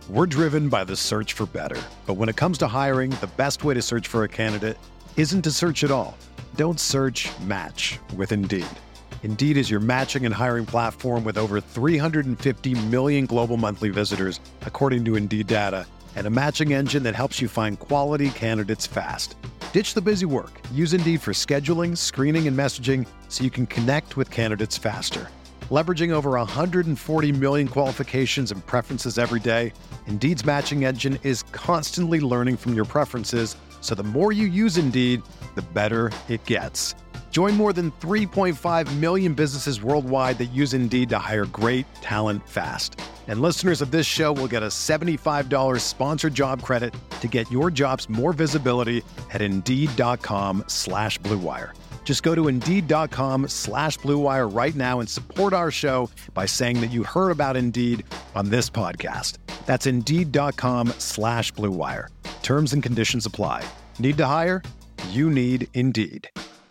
We're driven by the search for better. But when it comes to hiring, the best way to search for a candidate isn't to search at all. Don't search, match with Indeed. Indeed is your matching and hiring platform with over 350 million global monthly visitors, according to Indeed data, and a matching engine that helps you find quality candidates fast. Ditch the busy work. Use Indeed for scheduling, screening, and messaging so you can connect with candidates faster. Leveraging over 140 million qualifications and preferences every day, Indeed's matching engine is constantly learning from your preferences, so the more you use Indeed, the better it gets. Join more than 3.5 million businesses worldwide that use Indeed to hire great talent fast. And listeners of this show will get a $75 sponsored job credit to get your jobs more visibility at Indeed.com/Blue Wire. Just go to Indeed.com/Blue Wire right now and support our show by saying that you heard about Indeed on this podcast. That's Indeed.com/Blue Wire. Terms and conditions apply. Need to hire? You need Indeed.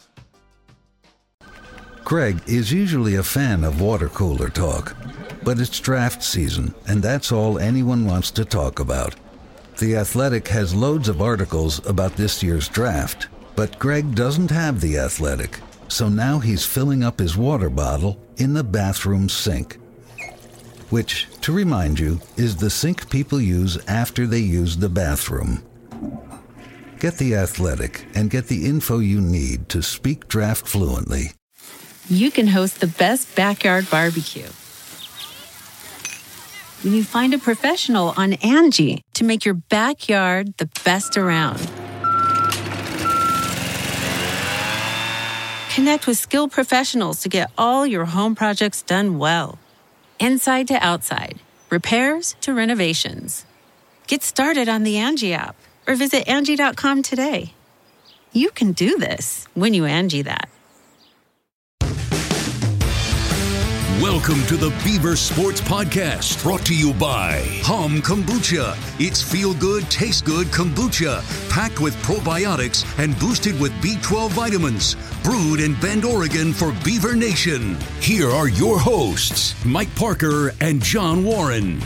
Greg is usually a fan of water cooler talk, but it's draft season, and that's all anyone wants to talk about. The Athletic has loads of articles about this year's draft, but Greg doesn't have The Athletic, so now he's filling up his water bottle in the bathroom sink, which, to remind you, is the sink people use after they use the bathroom. Get The Athletic and get the info you need to speak draft fluently. You can host the best backyard barbecue when you find a professional on Angie to make your backyard the best around. Connect with skilled professionals to get all your home projects done well. Inside to outside, repairs to renovations. Get started on the Angie app or visit Angie.com today. You can do this when you Angie that. Welcome to the Beaver Sports Podcast, brought to you by Hum Kombucha. It's feel-good, taste-good kombucha, packed with probiotics and boosted with B12 vitamins. Brewed in Bend, Oregon for Beaver Nation. Here are your hosts, Mike Parker and John Warren.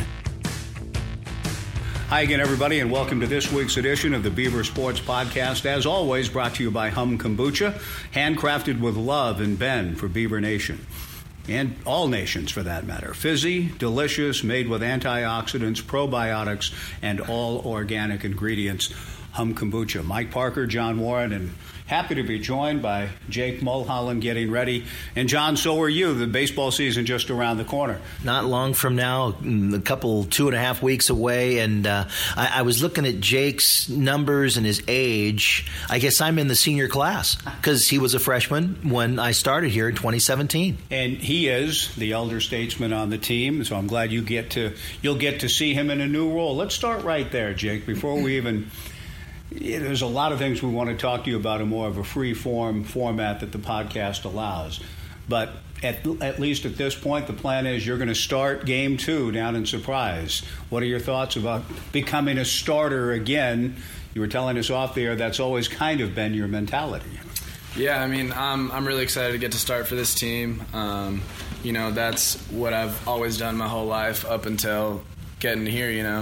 Hi again, everybody, and welcome to this week's edition of the Beaver Sports Podcast. As always, brought to you by Hum Kombucha, handcrafted with love in Bend for Beaver Nation. And all nations, for that matter. Fizzy, delicious, made with antioxidants, probiotics, and all organic ingredients. Hum Kombucha. Mike Parker, John Warren, and happy to be joined by Jake Mulholland getting ready. And John, so are you. The baseball season just around the corner. Not long from now, a couple, 2.5 weeks away. And I was looking at Jake's numbers and his age. I guess I'm in the senior class because he was a freshman when I started here in 2017. And he is the elder statesman on the team. So I'm glad you'll get to see him in a new role. Let's start right there, Jake, before we even... There's a lot of things we want to talk to you about in more of a free-form format that the podcast allows. But at least at this point, the plan is you're going to start Game 2 down in Surprise. What are your thoughts about becoming a starter again? You were telling us off the air that's always kind of been your mentality. Yeah, I mean, I'm really excited to get to start for this team. That's what I've always done my whole life up until getting here,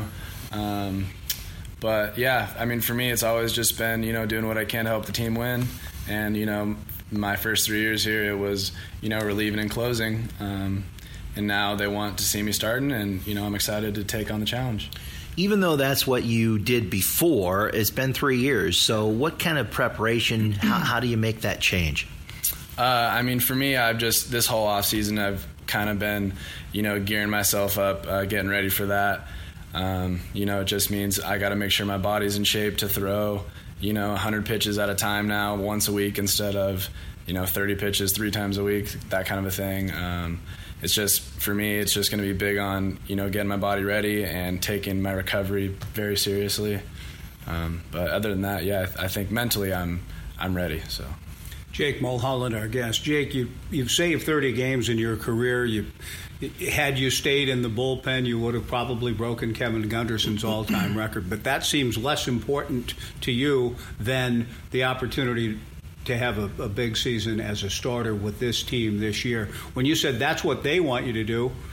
But, yeah, I mean, for me, it's always just been, doing what I can to help the team win. And, my first 3 years here, it was, relieving and closing. And now they want to see me starting, and, I'm excited to take on the challenge. Even though that's what you did before, it's been 3 years. So what kind of preparation, how do you make that change? For me, this whole offseason, I've kind of been, gearing myself up, getting ready for that. It just means I got to make sure my body's in shape to throw, 100 pitches at a time now, once a week instead of, 30 pitches 3 times a week, that kind of a thing. It's just, for me, it's just going to be big on, getting my body ready and taking my recovery very seriously. But other than that, yeah, I think mentally I'm ready, so. Jake Mulholland, our guest. Jake, you've saved 30 games in your career. Had you stayed in the bullpen, you would have probably broken Kevin Gunderson's all-time record. But that seems less important to you than the opportunity to have a big season as a starter with this team this year. When you said that's what they want you to do,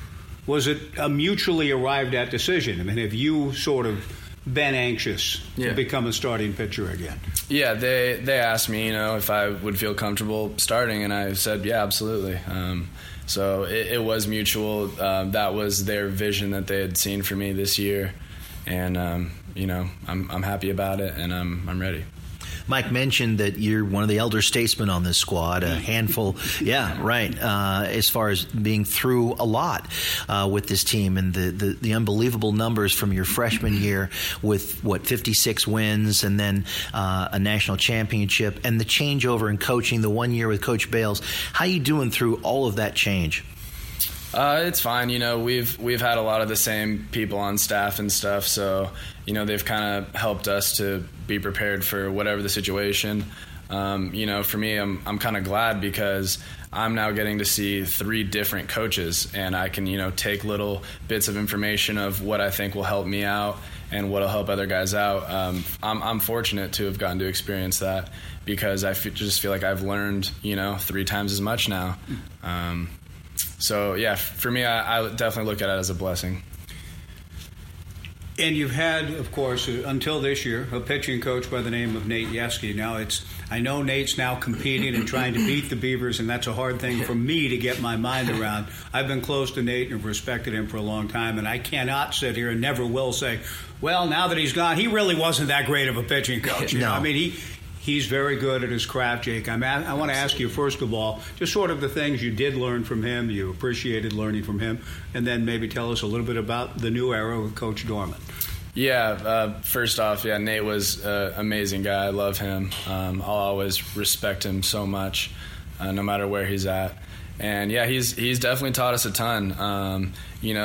was it a mutually arrived at decision? I mean, have you sort of been anxious to become a starting pitcher again? Yeah, they asked me, if I would feel comfortable starting, and I said, yeah, absolutely. So it was mutual. That was their vision that they had seen for me this year, and I'm happy about it, and I'm ready. Mike mentioned that you're one of the elder statesmen on this squad, a handful. Yeah, right. As far as being through a lot with this team, and the unbelievable numbers from your freshman year with 56 wins, and then a national championship, and the changeover in coaching, the 1 year with Coach Bales. How you doing through all of that change? It's fine. We've had a lot of the same people on staff and stuff, so they've kind of helped us to be prepared for whatever the situation. For me, I'm kind of glad because I'm now getting to see 3 different coaches, and I can take little bits of information of what I think will help me out and what'll help other guys out. I'm fortunate to have gotten to experience that because I just feel like I've learned 3 times as much now. So, yeah, for me, I definitely look at it as a blessing. And you've had, of course, until this year, a pitching coach by the name of Nate Yeskie. Now, I know Nate's now competing and trying to beat the Beavers, and that's a hard thing for me to get my mind around. I've been close to Nate and have respected him for a long time, and I cannot sit here and never will say, well, now that he's gone, he really wasn't that great of a pitching coach. No. I mean, He's very good at his craft, Jake. I want to ask you, first of all, just sort of the things you did learn from him, you appreciated learning from him, and then maybe tell us a little bit about the new era with Coach Dorman. Yeah, first off, Nate was an amazing guy. I love him. I'll always respect him so much, no matter where he's at. And, he's definitely taught us a ton.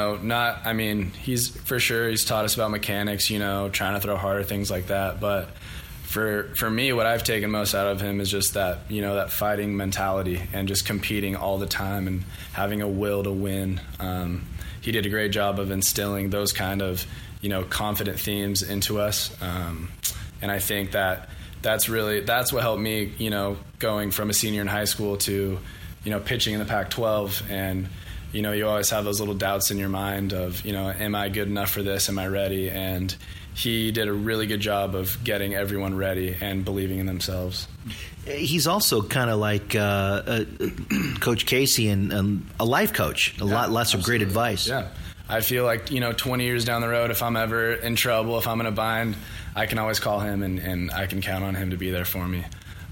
He's taught us about mechanics, trying to throw harder, things like that, but For me, what I've taken most out of him is just that, that fighting mentality and just competing all the time and having a will to win. He did a great job of instilling those kind of, confident themes into us. And I think that's what helped me, going from a senior in high school to, pitching in the Pac-12. And, you always have those little doubts in your mind of, am I good enough for this? Am I ready? And he did a really good job of getting everyone ready and believing in themselves. He's also kind of like Coach Casey and a life coach. Lots of great advice. Yeah. I feel like, 20 years down the road, if I'm ever in trouble, if I'm in a bind, I can always call him and I can count on him to be there for me.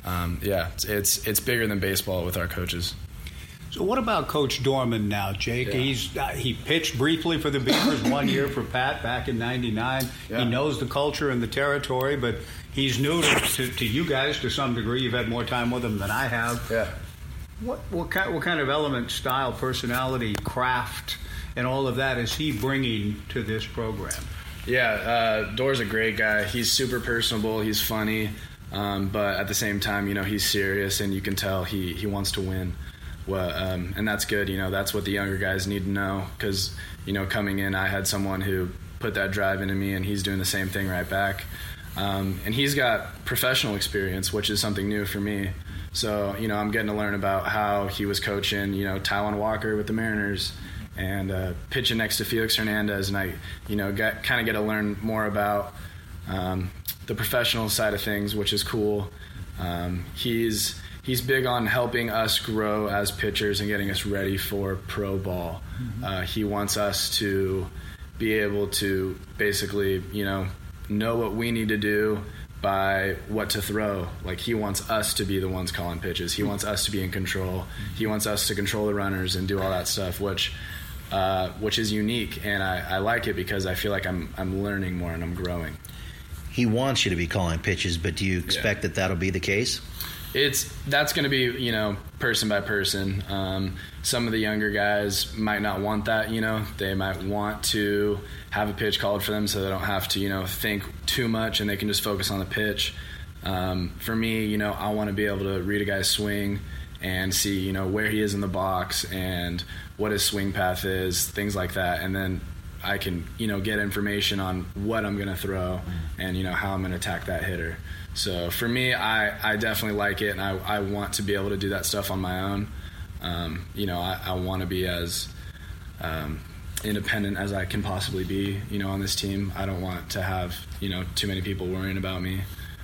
It's bigger than baseball with our coaches. So what about Coach Dorman now, Jake? Yeah. He pitched briefly for the Beavers 1 year for Pat back in '99. Yeah. He knows the culture and the territory, but he's new to you guys to some degree. You've had more time with him than I have. Yeah. What kind of element, style, personality, craft, and all of that is he bringing to this program? Yeah, Dor's a great guy. He's super personable. He's funny, but at the same time, he's serious, and you can tell he wants to win. Well, and that's good. That's what the younger guys need to know because, coming in, I had someone who put that drive into me, and he's doing the same thing right back. And he's got professional experience, which is something new for me. So, I'm getting to learn about how he was coaching, Taijuan Walker with the Mariners and pitching next to Felix Hernandez. And I, kind of get to learn more about the professional side of things, which is cool. He's big on helping us grow as pitchers and getting us ready for pro ball. Mm-hmm. He wants us to be able to basically, know what we need to do by what to throw. Like, he wants us to be the ones calling pitches. He wants us to be in control. He wants us to control the runners and do all that stuff, which is unique. And I like it because I feel like I'm learning more and I'm growing. He wants you to be calling pitches, but do you expect that that'll be the case? That's going to be, person by person. Some of the younger guys might not want that, They might want to have a pitch called for them so they don't have to, think too much and they can just focus on the pitch. For me, I want to be able to read a guy's swing and see, where he is in the box and what his swing path is, things like that. And then I can, get information on what I'm going to throw and, how I'm going to attack that hitter. So for me, I definitely like it, and I want to be able to do that stuff on my own. I want to be as independent as I can possibly be, on this team. I don't want to have, too many people worrying about me.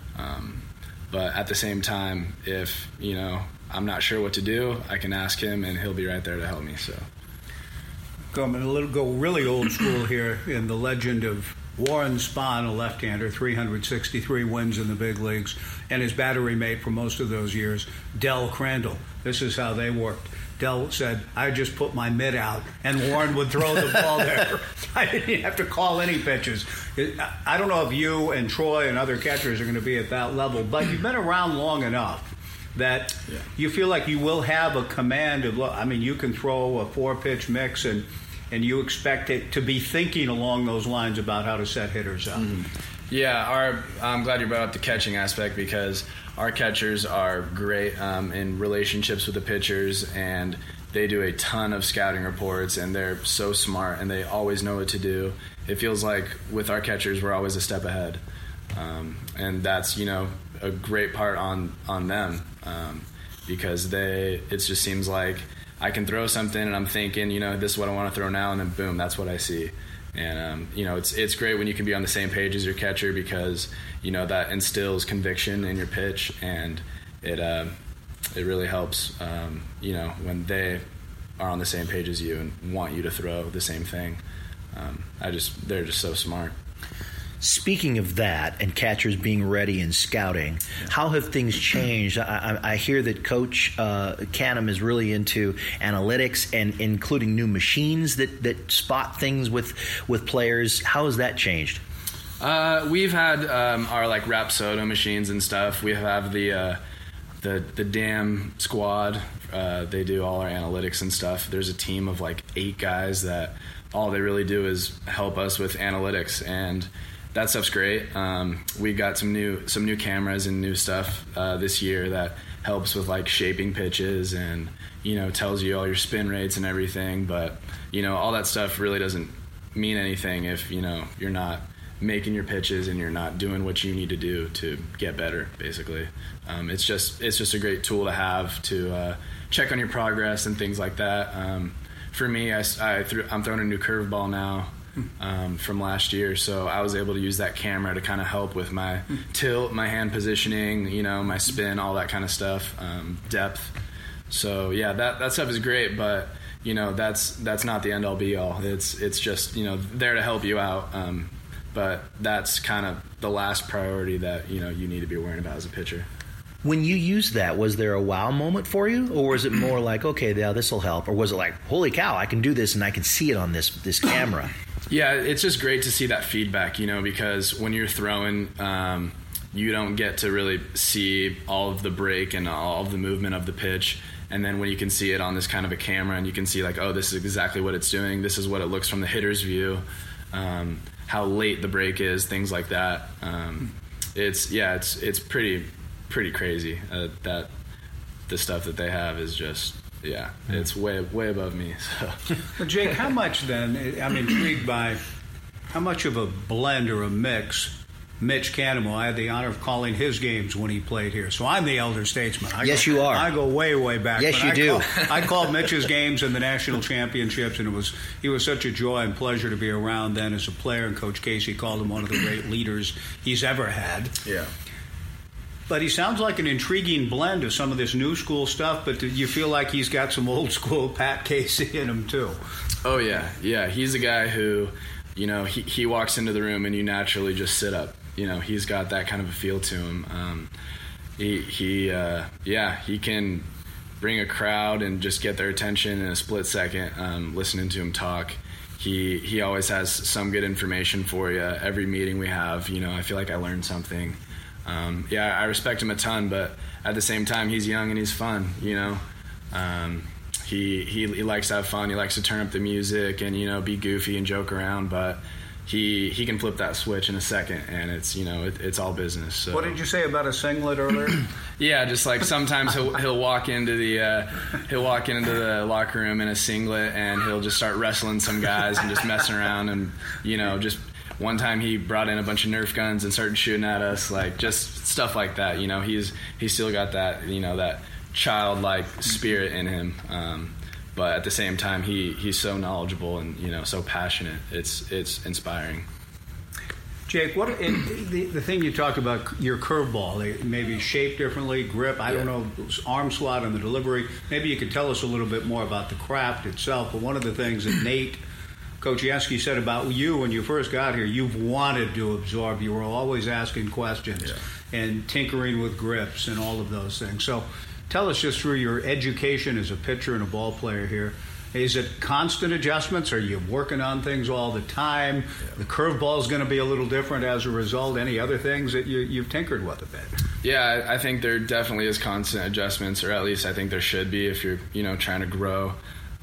But at the same time, if, I'm not sure what to do, I can ask him and he'll be right there to help me. So go really old school here in the legend of Warren Spahn, a left-hander, 363 wins in the big leagues, and his battery mate for most of those years, Del Crandall. This is how they worked. Del said, I just put my mitt out, and Warren would throw the ball there. I didn't have to call any pitches. I don't know if you and Troy and other catchers are going to be at that level, but you've been around long enough that you feel like you will have a command of, you can throw a 4-pitch mix and you expect it to be thinking along those lines about how to set hitters up. Mm-hmm. Yeah, I'm glad you brought up the catching aspect because our catchers are great in relationships with the pitchers, and they do a ton of scouting reports, and they're so smart, and they always know what to do. It feels like with our catchers, we're always a step ahead, and that's a great part on them because it just seems like I can throw something and I'm thinking, this is what I want to throw now, and then boom, that's what I see. And, it's great when you can be on the same page as your catcher because, that instills conviction in your pitch, and it really helps, when they are on the same page as you and want you to throw the same thing. They're just so smart. Speaking of that and catchers being ready in scouting, how have things changed? I hear that Coach Canham is really into analytics and including new machines that spot things with players. How has that changed? We've had our Rapsodo machines and stuff. We have the DAM squad. They do all our analytics and stuff. There's a team of 8 guys that all they really do is help us with analytics, and that stuff's great. We got some new cameras and new stuff this year that helps with shaping pitches and tells you all your spin rates and everything. But all that stuff really doesn't mean anything if you're not making your pitches and you're not doing what you need to do to get better. Basically, it's just a great tool to have to check on your progress and things like that. For me, I'm throwing a new curveball now. From last year, so I was able to use that camera to kind of help with my tilt, my hand positioning, my spin, all that kind of stuff, depth. So yeah, that stuff is great, but that's not the end all be all. It's just there to help you out, but that's kind of the last priority that you need to be worrying about as a pitcher. When you used that, was there a wow moment for you, or was it more like, okay, yeah, this will help, or was it like, holy cow, I can do this and I can see it on this camera? Yeah, it's just great to see that feedback, because when you're throwing, you don't get to really see all of the break and all of the movement of the pitch. And then when you can see it on this kind of a camera and you can see oh, this is exactly what it's doing. This is what it looks from the hitter's view, how late the break is, things like that. It's pretty crazy that the stuff that they have is just, it's way above me. So. Well, Jake, how much then, I'm intrigued by how much of a blend or a mix Mitch Canham, I had the honor of calling his games when he played here. So I'm the elder statesman. You are. I go way back. Yes, you do. I called Mitch's games in the national championships, and he was such a joy and pleasure to be around then as a player, and Coach Casey called him one of the great leaders he's ever had. Yeah. But he sounds like an intriguing blend of some of this new school stuff, but you feel like he's got some old school Pat Casey in him too. Oh, yeah. Yeah, he's a guy who, he walks into the room and you naturally just sit up. He's got that kind of a feel to him. He can bring a crowd and just get their attention in a split second, listening to him talk. He always has some good information for you. Every meeting we have, I feel like I learned something. I respect him a ton, but at the same time, he's young and he's fun. He likes to have fun. He likes to turn up the music and be goofy and joke around. But he can flip that switch in a second, and it's all business. So. What did you say about a singlet earlier? Yeah, just sometimes he'll walk into the locker room in a singlet, and he'll just start wrestling some guys and just messing around, and just. One time he brought in a bunch of Nerf guns and started shooting at us, just stuff like that. He's still got that, that childlike spirit in him. but at the same time, he's so knowledgeable and, you know, so passionate. It's inspiring. Jake, the thing you talked about, your curveball, they maybe shaped differently, grip, I don't know, arm slot on the delivery. Maybe you could tell us a little bit more about the craft itself. But one of the things that Nate Kochiaski said about you when you first got here, you've wanted to absorb. You were always asking questions and tinkering with grips and all of those things. So tell us just through your education as a pitcher and a ball player here. Is it constant adjustments? Are you working on things all the time? Yeah. The curveball is going to be a little different as a result. Any other things that you've tinkered with a bit? Yeah, I think there definitely is constant adjustments, or at least I think there should be if you're, you know, trying to grow.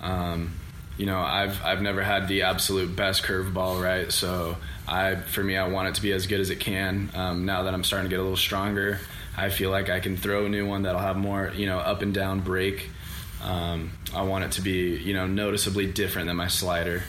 You know, I've never had the absolute best curveball, right? So for me, I want it to be as good as it can. Now that I'm starting to get a little stronger, I feel like I can throw a new one that'll have more, you know, up and down break. I want it to be, you know, noticeably different than my slider,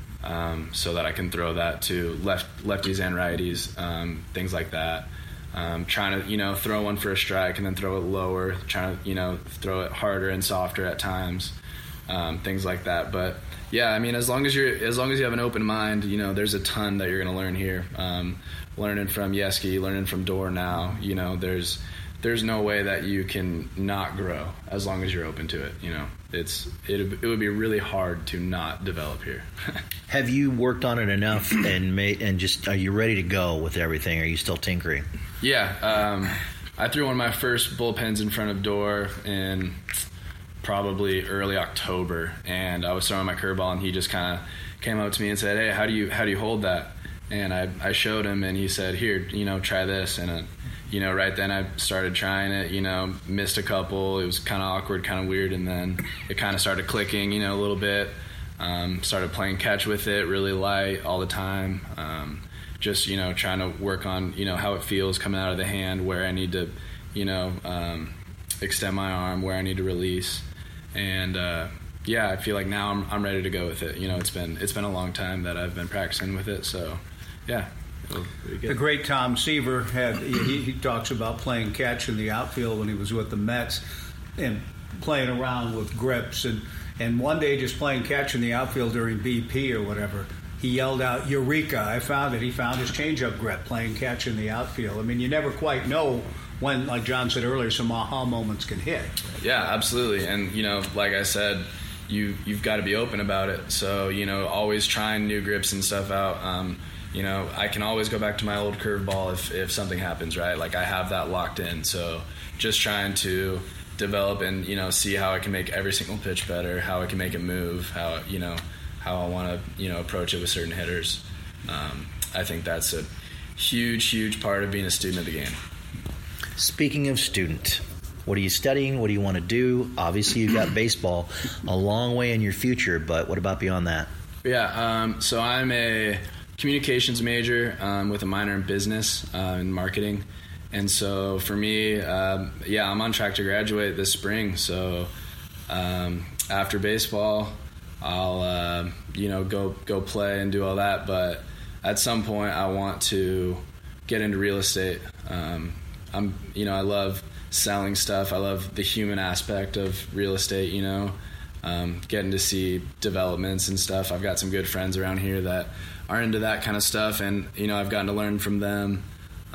so that I can throw that to lefties and righties, things like that. Trying to, you know, throw one for a strike and then throw it lower, trying to, you know, throw it harder and softer at times, things like that. But yeah, I mean, as long as you have an open mind, you know, there's a ton that you're going to learn here. Learning from Yeskie, learning from Dorr now, you know, there's no way that you can not grow as long as you're open to it. You know, it would be really hard to not develop here. Have you worked on it enough and just are you ready to go with everything? Are you still tinkering? Yeah, I threw one of my first bullpens in front of Dorr in probably early October, and I was throwing my curveball, and he just kind of came up to me and said, "Hey, how do you hold that?" And I showed him, and he said, "Here, you know, try this." And you know, right then I started trying it, you know, missed a couple. It was kind of awkward, kind of weird, and then it kind of started clicking, you know, a little bit. Started playing catch with it, really light all the time. Just, you know, trying to work on, you know, how it feels coming out of the hand, where I need to, you know, extend my arm, where I need to release. And yeah, I feel like now I'm ready to go with it. You know, it's been a long time that I've been practicing with it, so yeah. The great Tom Seaver he talks about playing catch in the outfield when he was with the Mets and playing around with grips, and one day just playing catch in the outfield during BP or whatever, he yelled out, "Eureka, I found it." He found his changeup grip playing catch in the outfield. I mean, you never quite know when, like John said earlier, some aha moments can hit. Yeah, absolutely. And, you know, like I said, you've got to be open about it. So, you know, always trying new grips and stuff out. You know, I can always go back to my old curveball if something happens, right? Like, I have that locked in. So just trying to develop and, you know, see how I can make every single pitch better, how I can make it move, how I want to, you know, approach it with certain hitters. I think that's a huge, huge part of being a student of the game. Speaking of student, what are you studying? What do you want to do? Obviously, you've got baseball a long way in your future, but what about beyond that? Yeah, so I'm a communications major with a minor in business and marketing. And so for me, I'm on track to graduate this spring. So after baseball, I'll, you know, go play and do all that. But at some point, I want to get into real estate. I love selling stuff. I love the human aspect of real estate, you know, getting to see developments and stuff. I've got some good friends around here that are into that kind of stuff, and, you know, I've gotten to learn from them.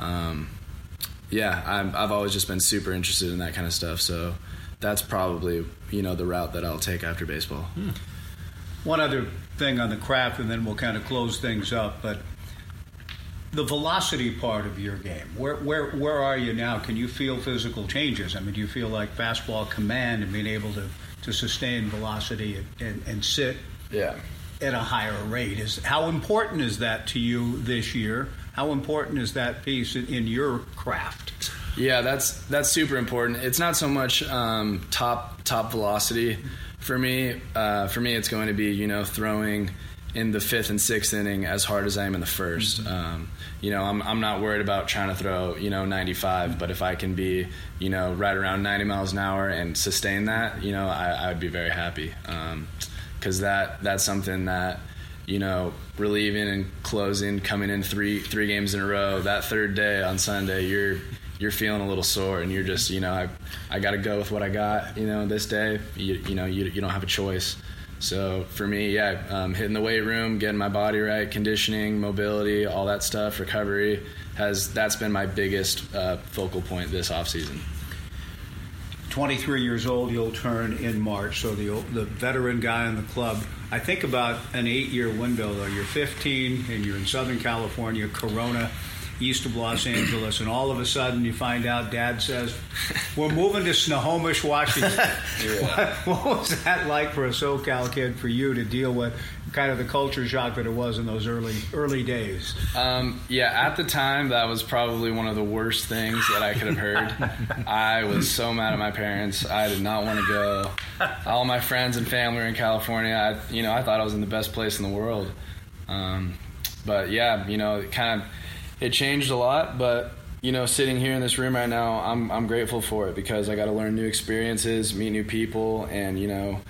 I've always just been super interested in that kind of stuff. So that's probably, you know, the route that I'll take after baseball. One other thing on the craft, and then we'll kind of close things up, but the velocity part of your game, where are you now? Can you feel physical changes? I mean, do you feel like fastball command and being able to sustain velocity and sit at a higher rate? How important is that to you this year? How important is that piece in your craft? Yeah, that's super important. It's not so much top velocity for me. For me, it's going to be, you know, throwing in the 5th and 6th inning as hard as I am in the first. You know, I'm not worried about trying to throw, you know, 95, but if I can be, you know, right around 90 miles an hour and sustain that, you know, I would be very happy. Because that's something that, you know, relieving and closing, coming in three games in a row, that third day on Sunday, you're feeling a little sore, and you're just, I got to go with what I got, this day. You don't have a choice. So for me, hitting the weight room, getting my body right, conditioning, mobility, all that stuff, recovery, that's been my biggest focal point this offseason. 23 years old, you'll turn in March, so the veteran guy in the club. I think about an 8-year window, though. You're 15, and you're in Southern California, Corona, east of Los Angeles, and all of a sudden you find out Dad says, we're moving to Snohomish, Washington. What was that like for a SoCal kid, for you to deal with kind of the culture shock that it was in those early days? At the time, that was probably one of the worst things that I could have heard. I was so mad at my parents. I did not want to go. All my friends and family were in California. I thought I was in the best place in the world. It changed a lot, but sitting here in this room right now, I'm grateful for it, because I got to learn new experiences, meet new people, and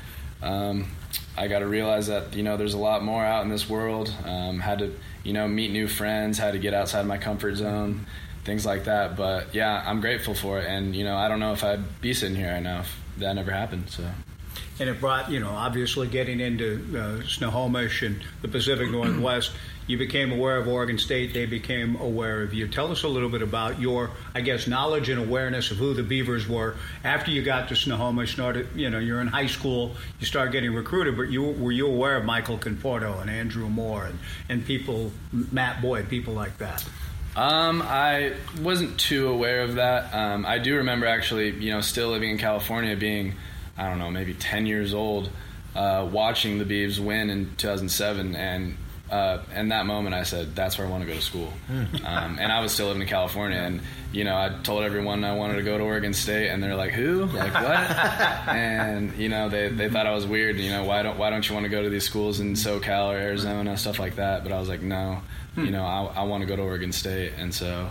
I got to realize that there's a lot more out in this world. Had to meet new friends, had to get outside my comfort zone, things like that. But yeah, I'm grateful for it, and I don't know if I'd be sitting here right now if that never happened. So. And it brought, obviously getting into Snohomish and the Pacific Northwest, you became aware of Oregon State. They became aware of you. Tell us a little bit about your, knowledge and awareness of who the Beavers were after you got to Snohomish. You're in high school, you start getting recruited, but were you aware of Michael Conforto and Andrew Moore and people, Matt Boyd, people like that? I wasn't too aware of that. I do remember actually, still living in California, being, I don't know, maybe 10 years old, watching the Beavs win in 2007, and in that moment I said, that's where I want to go to school. And I was still living in California, and I told everyone I wanted to go to Oregon State, and they're like, who? Like, what? And they thought I was weird. Why don't you want to go to these schools in SoCal or Arizona, stuff like that? But I was like, no, I want to go to Oregon State. And so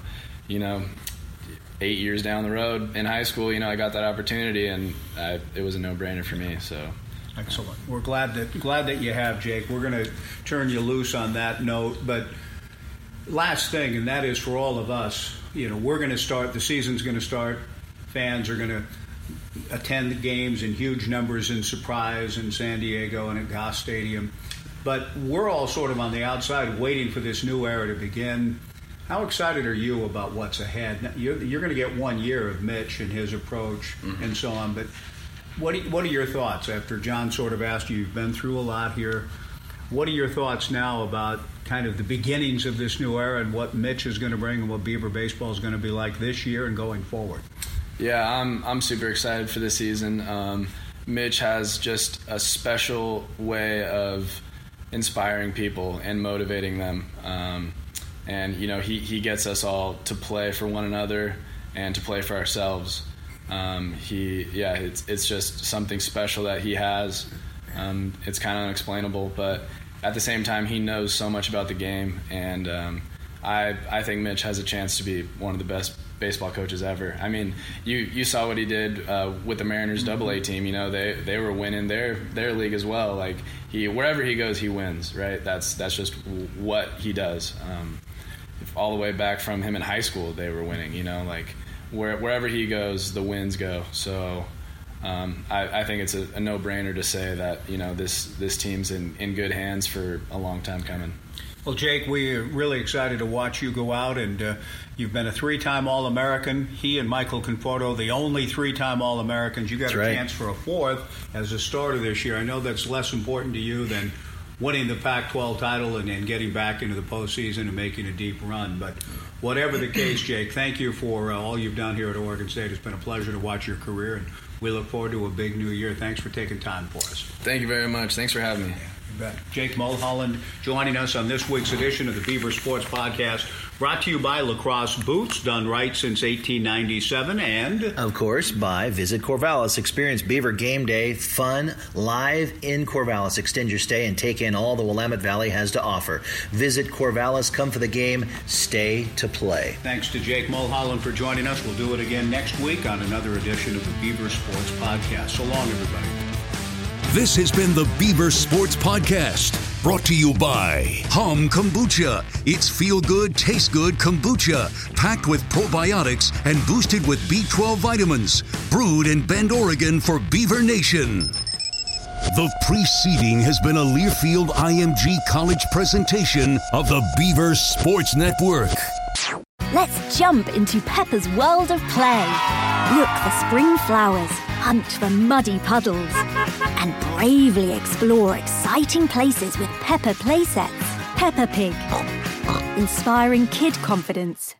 8 years down the road in high school, I got that opportunity, and it was a no-brainer for me. So. Excellent. We're glad that you have, Jake. We're going to turn you loose on that note. But last thing, and that is for all of us, we're going to start, the season's going to start. Fans are going to attend the games in huge numbers in Surprise in San Diego and at Goss Stadium. But we're all sort of on the outside waiting for this new era to begin. How excited are you about what's ahead? You're going to get 1 year of Mitch and his approach and so on, but what are your thoughts after John sort of asked you? You've been through a lot here. What are your thoughts now about kind of the beginnings of this new era and what Mitch is going to bring and what Beaver baseball is going to be like this year and going forward? Yeah, I'm super excited for this season. Mitch has just a special way of inspiring people and motivating them. And he gets us all to play for one another and to play for ourselves. It's just something special that he has. It's kind of unexplainable, but at the same time, he knows so much about the game, and I think Mitch has a chance to be one of the best baseball coaches ever. I mean, you saw what he did with the Mariners AA team. They were winning their league as well. Like wherever he goes, he wins. Right? That's just what he does. All the way back from him in high school, they were winning. Wherever he goes, the wins go. So I think it's a no-brainer to say that this team's in good hands for a long time coming. Well, Jake, we're really excited to watch you go out, and you've been a 3-time All-American. He and Michael Conforto, the only 3-time All-Americans. You got a chance for a 4th as a starter this year. I know that's less important to you than winning the Pac-12 title and getting back into the postseason and making a deep run. But whatever the case, Jake, thank you for all you've done here at Oregon State. It's been a pleasure to watch your career, and we look forward to a big new year. Thanks for taking time for us. Thank you very much. Thanks for having me. You bet. Jake Mulholland joining us on this week's edition of the Beaver Sports Podcast, brought to you by Lacrosse Boots, done right since 1897, and of course by Visit Corvallis. Experience Beaver Game Day fun live in Corvallis. Extend your stay and take in all the Willamette Valley has to offer. Visit Corvallis, come for the game, stay to play. Thanks to Jake Mulholland for joining us. We'll do it again next week on another edition of the Beaver Sports Podcast. So long, everybody. This has been the Beaver Sports Podcast, Brought to you by Hum Kombucha. It's feel-good, taste-good kombucha, packed with probiotics and boosted with B12 vitamins. Brewed in Bend, Oregon for Beaver Nation. The preceding has been a Learfield IMG College presentation of the Beaver Sports Network. Let's jump into Peppa's world of play. Look for spring flowers, hunt for muddy puddles, and bravely explore exciting places with Peppa playsets. Peppa Pig, inspiring kid confidence.